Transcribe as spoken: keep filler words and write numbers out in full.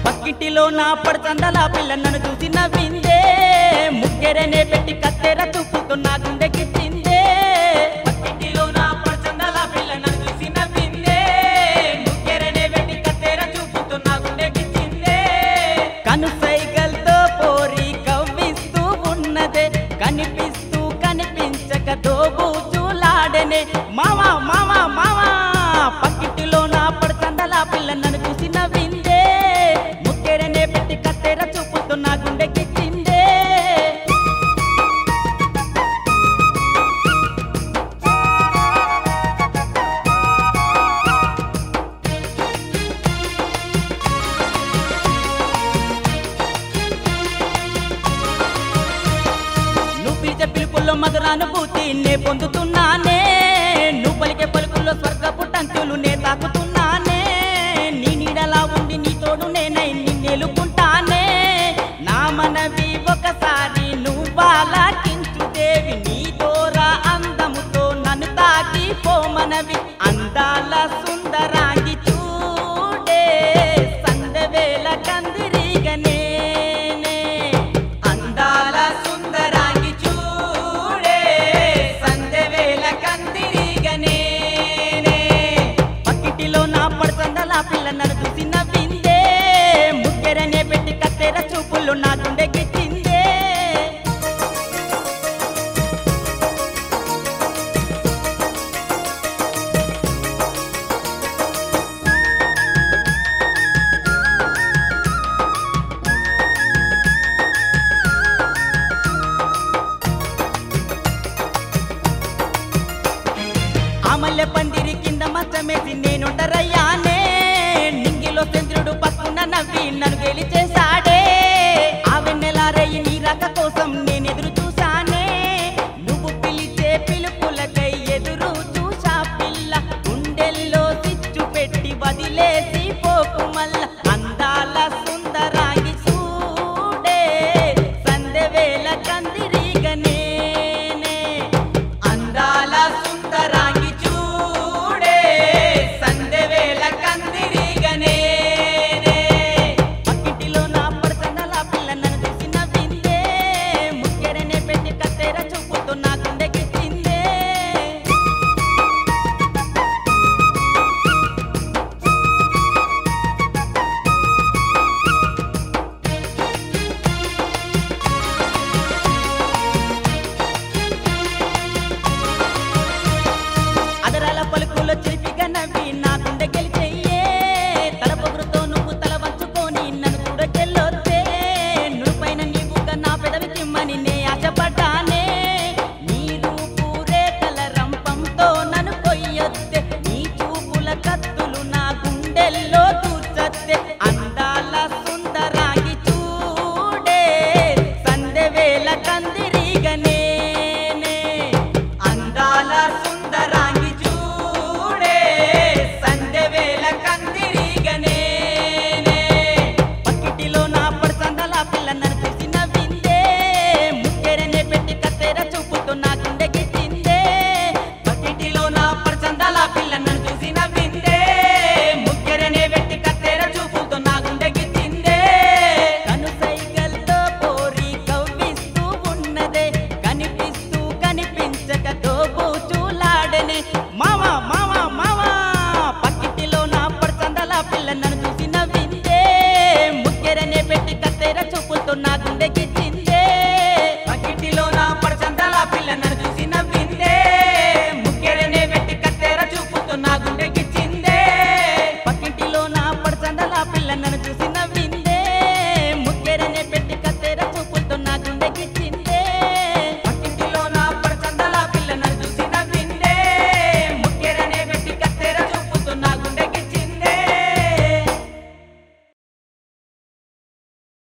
పక్కింటిలో నా పడతందల పిల్ల నన్ను చూసి నవ్విందే ముగ్గురనే పెట్టి కత్తెర చూపుతూ నా గుండెకిచ్చిందే పక్కింటిలో నా పడతందల పిల్ల నన్ను చూసి నవ్విందే ముగ్గురనే పెట్టి కత్తెర చూపుతూ నా గుండెకిచ్చిందే కను సైగల్తో పోరి కవ్విస్తూ ఉన్నదే కనిపిస్తూ కనిపించక దోబూచులాడనే మావా మావా మావా పక్కింటిలో నా పడతందల పిల్ల నన్ను చూసి నవ్విందే ముక్కెరనే పెట్టి కత్తెర చూపుతూ నా గుండెకిచ్చిందే నువ్వు పిలిచే పిలుపుల్లో మధురానుభూతి నే పొందుతున్నానే నువ్వు పలికే పలుకుల్లో స్వర్గపు టంచులు నే తాకుతున్నానే నీ నీడలా ఉండి నీ తోడు నేనై నిన్నెలుకుంటానే నా మనవి ఒకసారి నువ్వాలకించుదేవి నీ దోరా అందముతో నన్ను తాకి పోమనవి అందాల సుందరాంగి చూడే సందవేల కందిరిగనే అందాల సుందరాంగి చూడే సందవేల కందిరిగనే పక్కిటిలో నా పడతందల పిల్ల నన్ను చూసి నవ్విందే ముగ్గురనే పెట్టి కత్తెర చూపులు నా గుండెకిచ్చిందే ఆమల్లె పందిరి కింద మంచమేసి నేనుంటరయ్యానే నింగిలో చంద్రుడు పక్కున నవ్వి నన్ను గెలిచేశాడే ఆ వెన్నెల రేయి నీ రాక కోసం నేనెదురు చూశానే నువ్వు పిలిచే పిలుపులకై ఎదురు చూసా పిల్ల గుండెల్లో సిచ్చు పెట్టి వదిలేసి పోకు మల్ల అందాల సుందరాంగి చూడే సందెవేల కందిరిగనే అందాల సుందరాంగి చూడే సందెవేల కందిరిగనే పక్కింటిలో నా పడతందల పిల్ల నన్ను చూసి నవ్విందే ముగ్గురనే పెట్టి కత్తెర చూపుతూ నా గుండెకిచ్చిందే అదరాల పలుకులో చిలిపిగా నవ్వి నా గుండె గెలిచెయ్యే తల పొగురుతో నువ్వు తల వంచుకొని నన్ను కూడా గెల్లొద్దే నువ్వుపైన నీవుగా నా పెదవి చిమ్మని నే ఆశపడ్డానే నీ రూపు రేఖల రంపంతో నన్ను కొయ్యొద్దే నీ చూపుల కత్తులు నా గుండెల్లో దూర్చొద్దే అందాల సుందరాంగి చూడే సందెవేల కందిరిగనే అందాల సుందరాంగి చూడే సందెవేల కందిరిగనే పక్కిటిలో నా పడతందల పిల్ల నన్ను చూసి నవ్విందే ముగ్గురనే పెట్టి కత్తెర చూపుతూ నా గుండెకిచ్చిందే పక్కిటిలో నా పడతందల పిల్ల నన్ను చూసి నవ్విందే ముగ్గురనే పెట్టి కత్తెర చూపుతూ నా గుండెకిచ్చిందే కను సైగల్తో పోరి కవ్విస్తూ ఉన్నదే కనిపిస్తూ కనిపించక దోబూచులాడనే మావా మావా మావా పక్కింటిలో నా పడతందల పిల్ల నన్ను చూసి నవ్విందే ముగ్గురనే పెట్టి కత్తెర చూపుతూ నా గుండెకిచ్చిందే పక్కింటిలో నా పడతందల పిల్ల నన్ను చూసి నవ్విందే ముగ్గురనే పెట్టి కత్తెర చూపుతూ నా గుండెకిచ్చిందే పక్కింటిలో నా పడతందల పిల్ల నన్ను చూసి